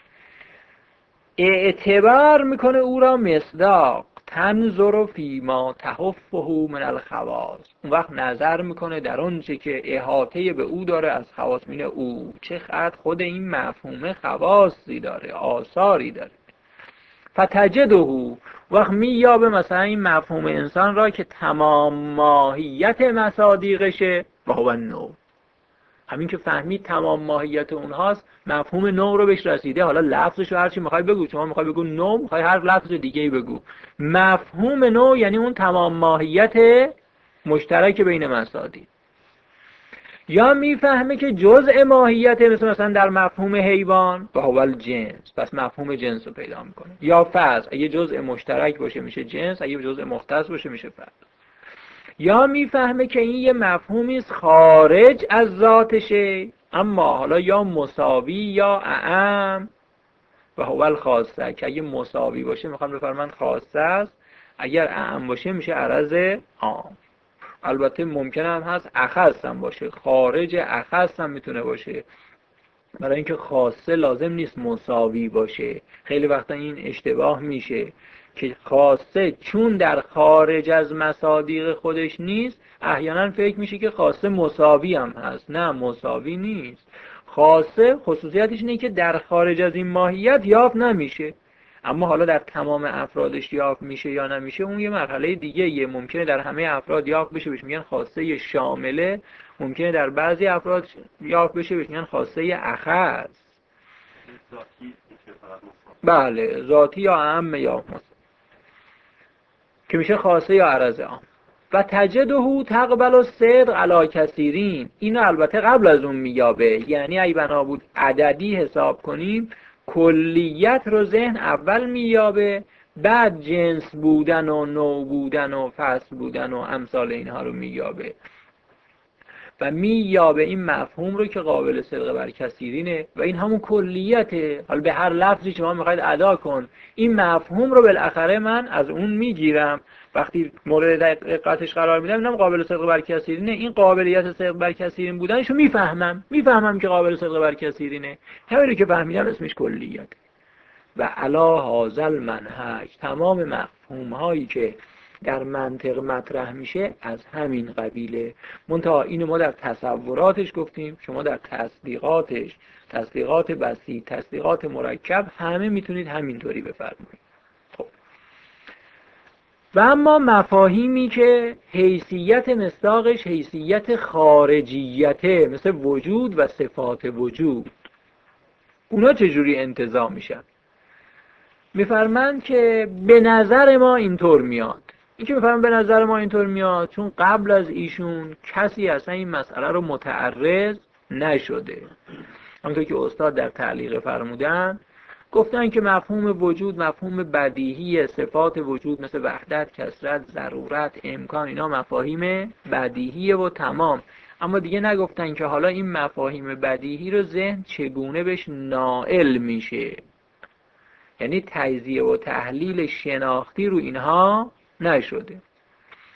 اعتبار میکنه او را مصداق. تنظر فی ما تحفه من الخواص، اون وقت نظر میکنه در اون چه که احاطه به او داره از خواص. مینه او چقدر خود این مفهوم خواصی داره، آثاری داره. فتجده، وقت مییابه مثلا این مفهوم انسان را که تمام ماهیت مصادیقشه و هو النوع، همین که فهمید تمام ماهیت اونهاست، مفهوم نوع رو بهش رسیده. حالا لفظش رو هر چی میخوای بگو، شما میخوای بگو نوع، میخوای هر لفظ دیگه‌ای بگو، مفهوم نوع یعنی اون تمام ماهیت مشترک بین مصادیق. یا میفهمه که جزء ماهیت، مثل مثلا در مفهوم حیوان و هو الجنس، پس مفهوم جنس رو پیدا میکنه. یا فرض اگه جزء مشترک باشه میشه جنس، اگه جزء مختص باشه میشه فرض. یا میفهمه که این یه مفهومی است خارج از ذاتشه، اما حالا یا مساوی یا اعم و هو الخاصه، که اگه مساوی باشه میخوام بفرمایند خاصه است، اگر اعم باشه میشه عرض عام. البته ممکن هم هست اخص هم باشه، خارج اخص هم میتونه باشه، برای اینکه خاصه لازم نیست مساوی باشه. خیلی وقتا این اشتباه میشه که خاصه چون در خارج از مصادیق خودش نیست، احیانا فکر میشه که خاصه مساوی هم هست. نه، مساوی نیست. خاصه خصوصیتش اینه که در خارج از این ماهیت یافت نمیشه، اما حالا در تمام افرادش یافت میشه یا نمیشه اون یه مرحله دیگه. یه ممکنه در همه افراد یافت بشه، بهش میگن خاصه شامله، ممکنه در بعضی افراد یافت بشه، بهش میگن خاصه اخص. بله، ذاتی یا عام یا مصداق که میشه خاصه یا عرض عام. و تجده تقبل الصدق علی کثیرین، اینو البته قبل از اون مییابه. یعنی اگه بنا بود عددی حساب کنیم، کلیت رو ذهن اول مییابه، بعد جنس بودن و نوع بودن و فصل بودن و امثال اینها رو مییابه و مییابه این مفهوم رو که قابل صدق بر کثیرینه و این همون کلیته. حالا به هر لفظی شما میخواید ادا کن، این مفهوم رو بالاخره من از اون میگیرم، وقتی مورد دقتش قرار میدم اینم قابل صدق بر کثیرینه، این قابلیت صدق بر کثیرین بودنشو میفهمم میفهمم که قابل صدق بر کثیرینه، همین رو که فهمیدم اسمش کلیت. و علا هذا المنهج، تمام مفهوم هایی که در منطق مطرح میشه از همین قبیله. منتها اینو ما در تصوراتش گفتیم، شما در تصدیقاتش، تصدیقات بسیط، تصدیقات مرکب، همه میتونید همینطوری بفرمایید. خب و اما مفاهیمی که حیثیت مصداقش حیثیت خارجیته، مثل وجود و صفات وجود، اونا چجوری انتزاع میشن؟ میفرمند که به نظر ما اینطور میاد. این که میفرمند به نظر ما اینطور میاد چون قبل از ایشون کسی اصلا این مسئله رو متعرض نشده. همونطور که استاد در تعلیق فرمودن، گفتن که مفهوم وجود مفهوم بدیهی، صفات وجود مثل وحدت، کثرت، ضرورت، امکان، اینا مفاهیم بدیهیه و تمام. اما دیگه نگفتن که حالا این مفاهیم بدیهی رو ذهن چگونه بهش نائل میشه، یعنی تجزیه و تحلیل شناختی رو اینها نشده.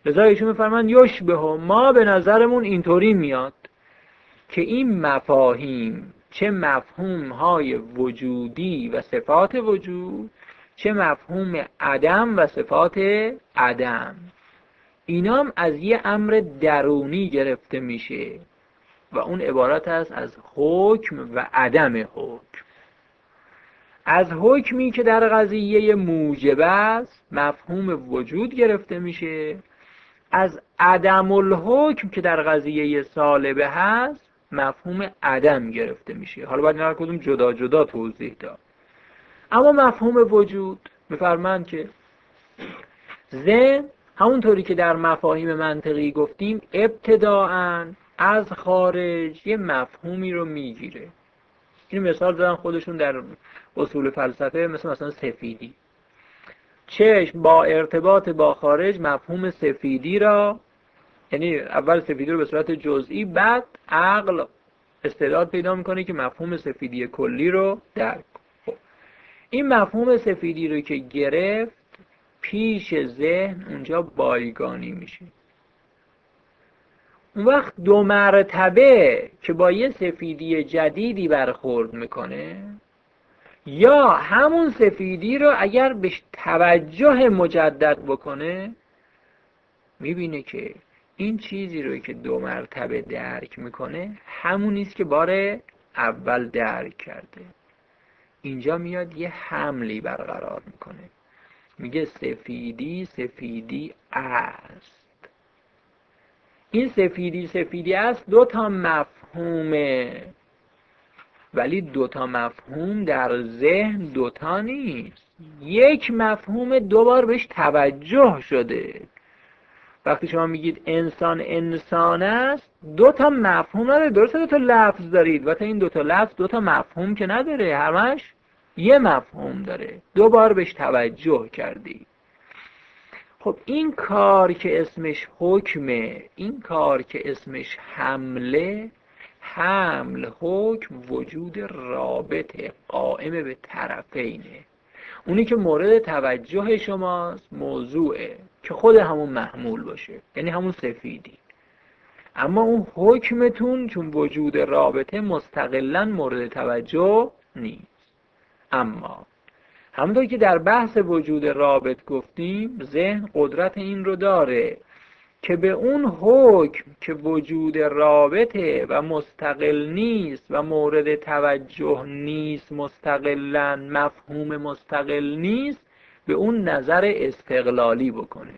لذا ایشون میفرمان یشبه، ما به نظرمون اینطوری میاد که این مفاهیم، چه مفهوم های وجودی و صفات وجود، چه مفهوم عدم و صفات عدم، اینام از یه امر درونی گرفته میشه و اون عبارت است از حکم و عدم حکم. از حکمی که در قضیه موجب است مفهوم وجود گرفته میشه، از عدم الحکم که در قضیه سالبه هست مفهوم عدم گرفته میشه. حالا باید هر کدوم جدا جدا توضیح داد. اما مفهوم وجود میفرمایند که ذهن همونطوری که در مفاهیم منطقی گفتیم ابتداءً از خارج یه مفهومی رو میگیره. این مثال دادن خودشون در اصول فلسفه، مثل مثلا سفیدی. چشم با ارتباط با خارج مفهوم سفیدی را، یعنی اول سفیدی رو به صورت جزئی، بعد عقل استعداد پیدا میکنه که مفهوم سفیدی کلی رو درک کنه. این مفهوم سفیدی رو که گرفت پیش ذهن اونجا بایگانی میشه. اون وقت دو مرتبه که با یه سفیدی جدیدی برخورد میکنه، یا همون سفیدی رو اگر بهش توجه مجدد بکنه میبینه که این چیزی رو که دو مرتبه درک میکنه همونیست که بار اول درک کرده. اینجا میاد یه حملی برقرار میکنه، میگه سفیدی سفیدی است. این سفیدی سفیدی است دو تا مفهومه، ولی دو تا مفهوم در ذهن دو تا نیست. یک مفهوم دو بار بهش توجه شده. وقتی شما میگید انسان انسان است، دو تا مفهوم نداره. درسته دو تا لفظ دارید و تا این دو تا لفظ دو تا مفهوم که نداره، همش یه مفهوم داره. دو بار بهش توجه کردی. خب این کار که اسمش حکمه، این کار که اسمش حمله، حمل حکم وجود رابطه قائم به طرفینه. اونی که مورد توجه شماست موضوعه که خود همون محمول باشه، یعنی همون سفیدی. اما اون حکمتون چون وجود رابطه مستقلاً مورد توجه نیست. اما همونطور که در بحث وجود رابط گفتیم، ذهن قدرت این رو داره که به اون حکم که وجود رابطه و مستقل نیست و مورد توجه نیست، مستقلاً مفهوم مستقل نیست، به اون نظر استقلالی بکنه.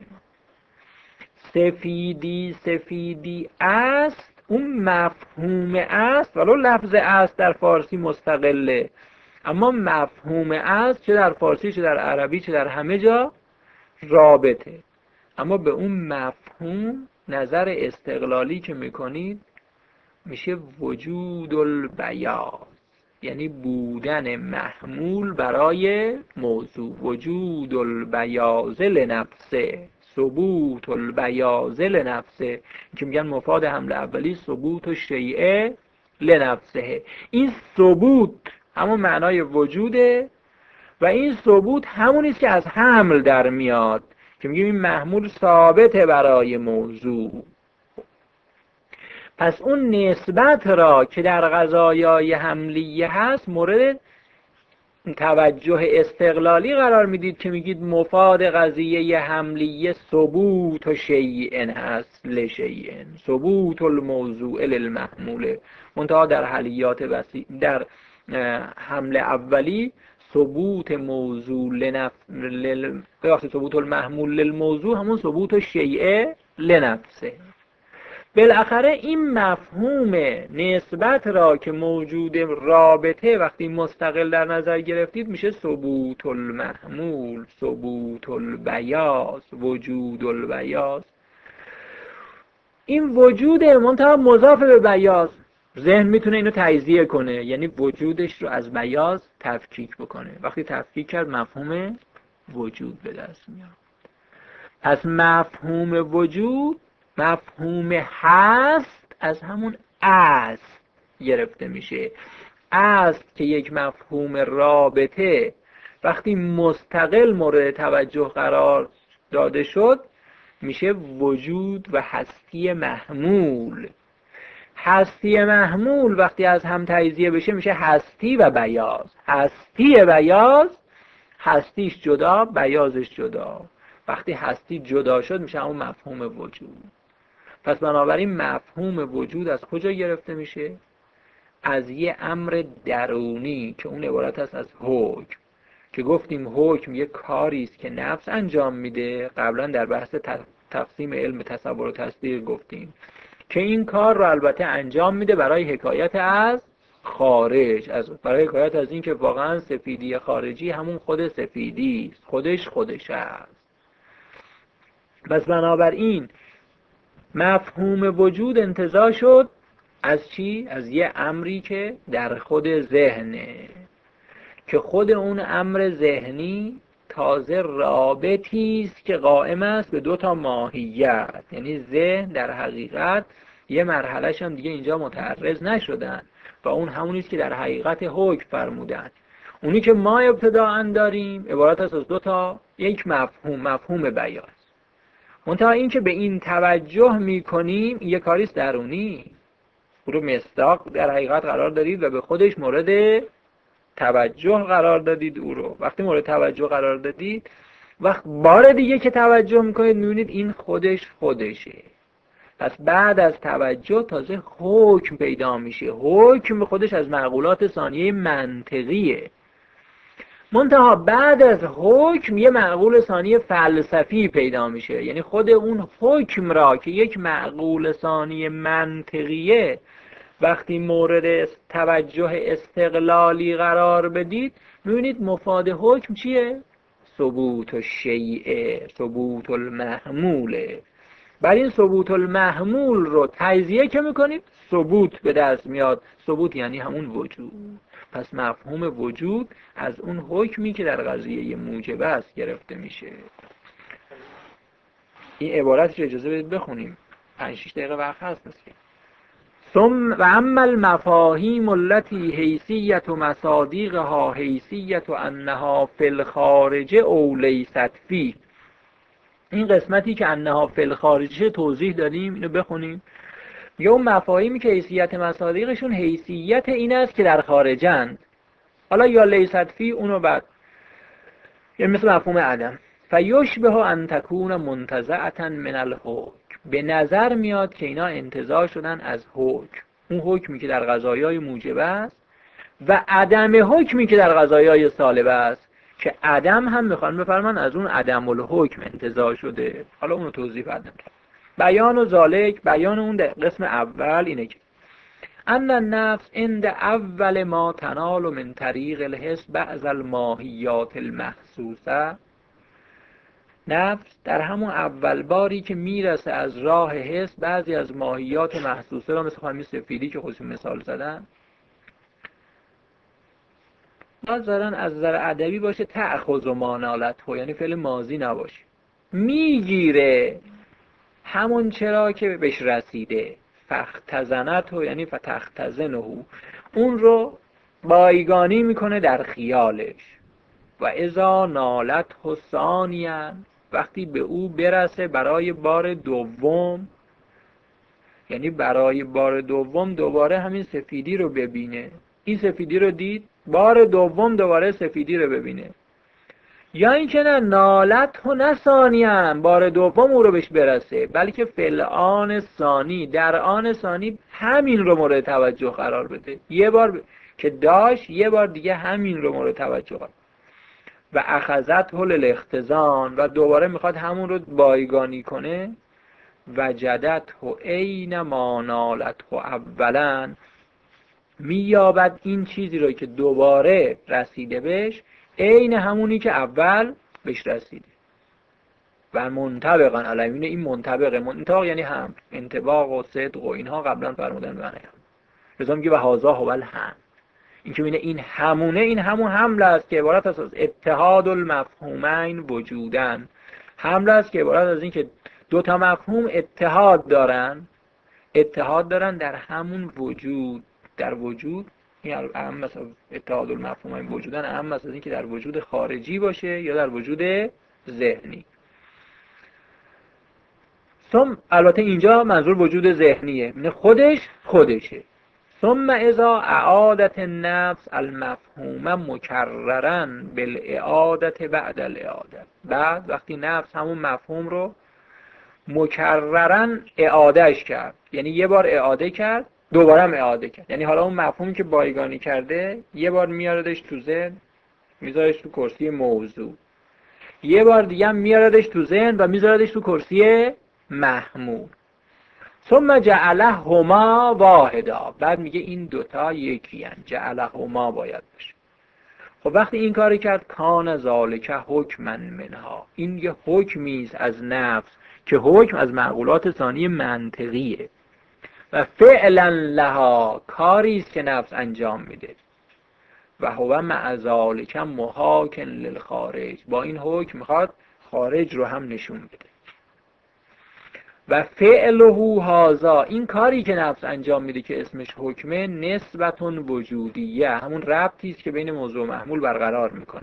سفیدی سفیدی است، اون مفهوم است، ولو لفظ است در فارسی مستقله، اما مفهوم است چه در فارسی چه در عربی چه در همه جا رابطه. اما به اون مفهوم نظر استقلالی که میکنید میشه وجود البیاض، یعنی بودن محمول برای موضوع. وجود البیاض لنفسه، ثبوت البیاض لنفسه، که میگن مفاد حمله اولی ثبوت الشیء لنفسه. این ثبوت همون معنای وجوده و این ثبوت همونیست که از حمل در میاد، که میگیم این محمول ثابته برای موضوع. پس اون نسبت را که در قضایای حملیه هست مورد توجه استقلالی قرار میدید که میگید مفاد قضیه حملیه ثبوت و شیئن هست لشیئن، ثبوت الموضوع للمحموله. منتها در حلیات وسیع در حمل اولی ثبوت موضوع لنف... لل... ثبوت المحمول للموضوع همون ثبوت الشیء لنفسه. بالاخره این مفهوم نسبت را که موجود رابطه وقتی مستقل در نظر گرفتید میشه ثبوت المحمول، ثبوت البیاض، وجود البیاض. این وجود منتها مضاف به بیاض. ذهن میتونه اینو تجزیه کنه، یعنی وجودش رو از بیاض تفکیک بکنه. وقتی تفکیک کرد مفهوم وجود به دست میاد. پس مفهوم وجود مفهوم هست از همون است گرفته میشه. است که یک مفهوم رابطه وقتی مستقل مورد توجه قرار داده شد میشه وجود و هستی محمول. هستی محمول وقتی از هم تجزیه بشه میشه هستی و بیاض. هستی بیاض، هستیش جدا، بیاضش جدا. وقتی هستی جدا شد میشه همون مفهوم وجود. پس بنابراین مفهوم وجود از کجا گرفته میشه؟ از یه امر درونی که اون عبارت است از حکم، که گفتیم حکم یه کاری است که نفس انجام میده. قبلا در بحث تقسیم علم تصور و تصدیق گفتیم که این کار رو البته انجام میده برای حکایت از خارج، از برای حکایت از این که واقعا سفیدی خارجی همون خود سفیدی است، خودش خودش است. پس بنابراین مفهوم وجود انتزاع شد از چی؟ از یه امری که در خود ذهنه، که خود اون امر ذهنی تازه رابطی است که قائم است به دو تا ماهیت. یعنی ذهن در حقیقت یه مرحله‌ش هم دیگه اینجا متعرض نشدن و اون همونی است که در حقیقت حکم فرمودن. اونی که ما ابتداءً داریم عبارت است از دو تا، یک مفهوم، مفهوم بیان. منتها این که به این توجه میکنیم یه کاریست درونی، او رو مصداق در حقیقت قرار دارید و به خودش مورد توجه قرار دادید. او رو وقتی مورد توجه قرار دادید، وقت بار دیگه که توجه میکنید میبینید این خودش خودشه. پس بعد از توجه تازه حکم پیدا میشه. حکم به خودش از معقولات ثانیه منطقیه. منتها بعد از حکم یه معقول ثانی فلسفی پیدا میشه. یعنی خود اون حکم را که یک معقول ثانی منطقیه وقتی مورد توجه استقلالی قرار بدید میبینید مفاد حکم چیه؟ ثبوت الشیء، ثبوت المحموله. بر این ثبوت المحمول رو تجزیه که میکنید ثبوت به دست میاد. ثبوت یعنی همون وجود. پس مفهوم وجود از اون حکمی که در قضیه موجبه است گرفته میشه. این عبارت رو اجازه بدید بخونیم، پنج شش دقیقه وقت هست مثل. ثم و اما المفاهیم التي حیثیت و مصادیقها حیثیت و انها فی الخارج او لیست فی. این قسمتی که انها فی الخارج توضیح دادیم اینو بخونیم. یا اون مفاهیمی که حیثیت مصادیقشون حیثیت این است که در خارجند، حالا یا لیست فی اونو بعد، یعنی مثل مفهوم عدم. فیشبه ان تکون منتزعة من الحکم، به نظر میاد که اینا انتزاع شدن از حکم، اون حکمی که در قضایای موجبه است و عدم حکمی که در قضایای سالبه است، که عدم هم میخوان بفرمان از اون عدم الحکم انتزاع شده. حالا اونو توضیح بدم. بیان و ذالک، بیان اون قسم اول اینه که ان النفس عند اول ما تنال من طریق الحس بعض الماهیات المحسوسه. نفس در همون اول باری که میرسه از راه حس بعضی از ماهیات محسوسه را، مثل خانمی سفیدی که خودشون مثال زدن، باز دارن از نظر ادبی باشه تأخذ و مانالت ها، یعنی فعل ماضی نباشه، میگیره همون چرا که بهش رسیده. فختزنت ها یعنی فتختزنه، اون رو بایگانی میکنه در خیالش. و اذا نالت حسانیان، وقتی به او برسه برای بار دوم، یعنی برای بار دوم دوباره همین سفیدی رو ببینه. این سفیدی رو دید، بار دوم دوباره سفیدی رو ببینه. یا اینکه نه نالت و نه ثانیان، بار دوم او رو بهش برسه، بلکه فل آن ثانی، در آن ثانی همین رو مورد توجه قرار بده. یه بار ب... که داشت یه بار دیگه همین رو مورد توجه قرار. و اخذت حل الاختزان، و دوباره میخواد همون رو بایگانی کنه. وجدت و عین ما نالت و اولا، مییابد این چیزی رو که دوباره رسیده بهش عین همونی که اول بهش رسیده. و منطبقا علیه، این منطبقه، منطبق یعنی هم، انطباق و صدق و اینها قبلا فرمودن به معنی هم. لذا میگه و هازا هو الهم، این که میگه این همونه، این همون حمل است که عبارت است از اتحاد المفهومین وجودن. حمل است که عبارت از این که دو تا مفهوم اتحاد دارن، اتحاد دارن در همون وجود، در وجود. این اهم مثلا اتحاد المفهومین وجودن اهم است از این که در وجود خارجی باشه یا در وجود ذهنی. ثم البته اینجا منظور وجود ذهنیه، یعنی خودش خودشه. ثم اذا اعادت النفس المفهوم مکررا بالاعادت بعد الاعاده، بعد وقتی نفس همون مفهوم رو مکررا اعادهش کرد، یعنی یه بار اعاده کرد دوباره هم اعاده کرد، یعنی حالا اون مفهومی که بایگانی کرده یه بار میاردش تو ذهن میذارش تو کرسی موضوع، یه بار دیگه هم میاردش تو ذهن و میذاردش تو کرسی محمول. ثم جعلهما واحدا، بعد میگه این دوتا یکی هن، جعلهما باید باشه. خب وقتی این کاری کرد کان ذالک حکما منها، این یه حکمیست از نفس که حکم از معقولات ثانی منطقیه و فعلا لها کاریست که نفس انجام میده و هو مع ذالک محاکن للخارج، با این حکم میخواد خارج رو هم نشون بده. و فعله هذا، این کاری که نفس انجام میده که اسمش حکمه، نسبتون وجودیه، همون ربطی است که بین موضوع و محمول برقرار میکنه،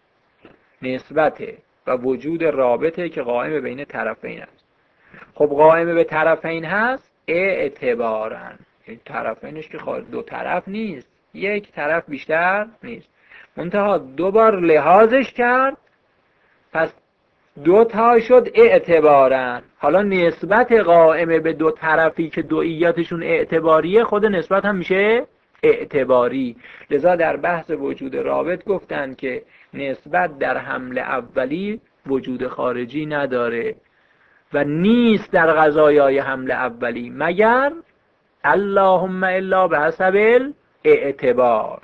نسبته و وجود رابطه که قائم بین طرفین است. خب قائم به طرفین هست اعتباراً، این طرفینش که دو طرف نیست، یک طرف بیشتر نیست، منتها دو بار لحاظش کرد پس دو تا شد اعتباراً. حالا نسبت قائمه به دو طرفی که دوئیاتشون اعتباریه خود نسبت هم میشه اعتباری. لذا در بحث وجود رابط گفتن که نسبت در حمل اولی وجود خارجی نداره و نیست در قضایای حمل اولی مگر اللهم الا به حسب الاعتبار.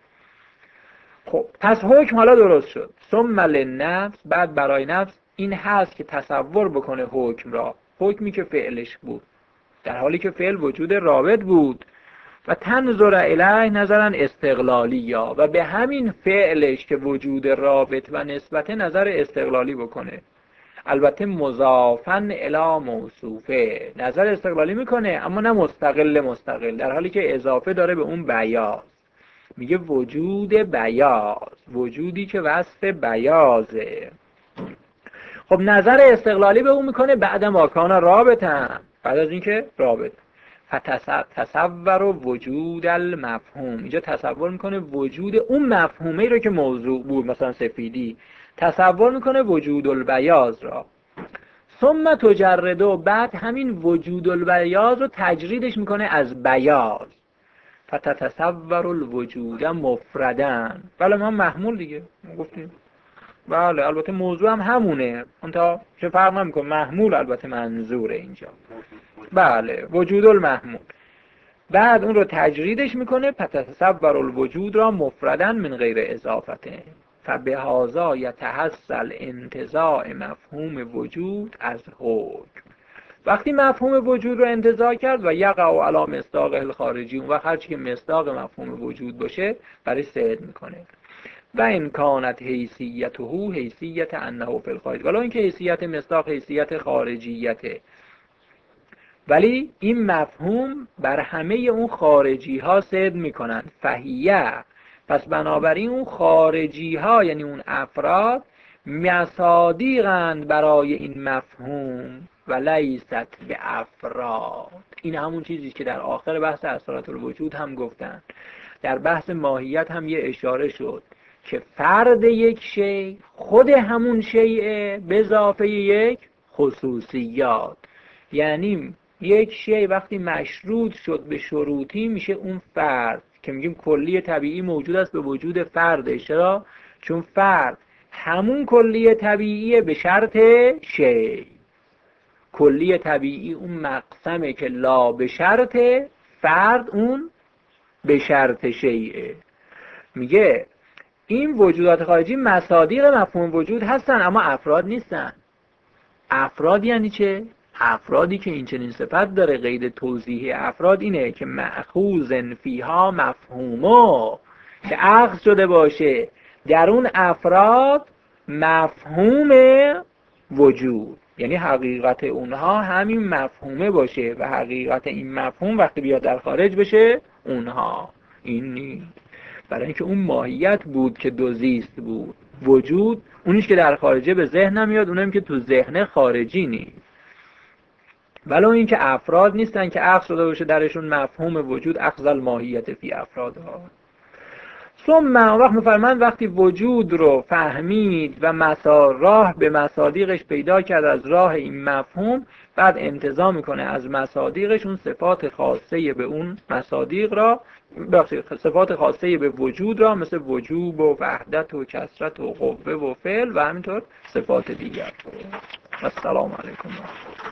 خب پس حکم حالا درست شد. ثم للنفس، بعد برای نفس این هست که تصور بکنه حکم را، حکمی که فعلش بود در حالی که فعل وجود رابط بود، و تنظر الیه نظرا استقلالی، یا و به همین فعلش که وجود رابط و نسبت نظر استقلالی بکنه، البته مضافاً الی موصوفه، نظر استقلالی میکنه اما نه مستقل مستقل، در حالی که اضافه داره به اون بیاض، میگه وجود بیاض، وجودی که وصف بیاضه. خب نظر استقلالی به اون میکنه بعد ما کان رابطن، بعد از اینکه رابط، فتصور وجود المفهوم، اینجا تصور میکنه وجود اون مفهومی رو که موضوع بود، مثلا سفیدی، تصور میکنه وجود البیاض را. ثم تجرده، و بعد همین وجود البیاض رو تجریدش میکنه از بیاض، فتتصور الوجود مفردن، بله ما محمول دیگه گفتیم، بله البته موضوع هم همونه، اونتا چه فرق نمیکنه، محمول البته منظوره اینجا، بله وجود المحمول، بعد اون رو تجریدش میکنه فتتصور الوجود را مفردن من غیر اضافته، فبهذا یتحصل انتزاع مفهوم وجود از حکم. وقتی مفهوم وجود رو انتزاع کرد و یقع علی مصداق الخارجی، اون وقت هرچی که مصداق مفهوم وجود باشه برای صید میکنه. و این کانت حیثیته حیثیت انه فی الخارج، ولی اینکه حیثیت مصداق حیثیت خارجیته، ولی این مفهوم بر همه اون خارجی ها صید میکنن. فهیه، پس بنابراین اون خارجی ها یعنی اون افراد مصادیقند برای این مفهوم و لیست به افراد. این همون چیزی که در آخر بحث اثرات الوجود هم گفتن، در بحث ماهیت هم یه اشاره شد که فرد یک شی خود همون شیء به اضافه یک خصوصیات، یعنی یک شی وقتی مشروط شد به شروطی میشه اون فرد که میگیم کلی طبیعی موجود است به وجود فردش. چرا؟ چون فرد همون کلی طبیعیه به شرط شی، کلی طبیعی اون مقسمه که لا به شرط، فرد اون به شرط شیء. میگه این وجودات خارجی مصادیق مفهوم وجود هستن اما افراد نیستن. افراد یعنی چه؟ افرادی که این چنین صفت داره. قید توضیح افراد اینه که مأخوذ فیها مفهومو، که اخذ شده باشه در اون افراد مفهوم وجود، یعنی حقیقت اونها همین مفهومه باشه و حقیقت این مفهوم وقتی بیاد در خارج بشه اونها. این نیست، برای اینکه اون ماهیت بود که دوزیست بود، وجود اونیش که در خارجه به ذهن نمیاد، اونم که تو ذهن خارجی نیست. ولو اینکه افراد نیستن که اخذ شده باشه درشون مفهوم وجود اخذ الماهیت فی افرادها. ثم وقت میفرمند وقتی وجود رو فهمید و مسار راه به مصادیقش پیدا کرد از راه این مفهوم، بعد انتزاع میکنه از مصادیقش اون صفات خاصه به اون مصادیق را، صفات خاصه به وجود را، مثل وجوب و وحدت و کثرت و قوه و فعل و همینطور صفات دیگر. السلام علیکم.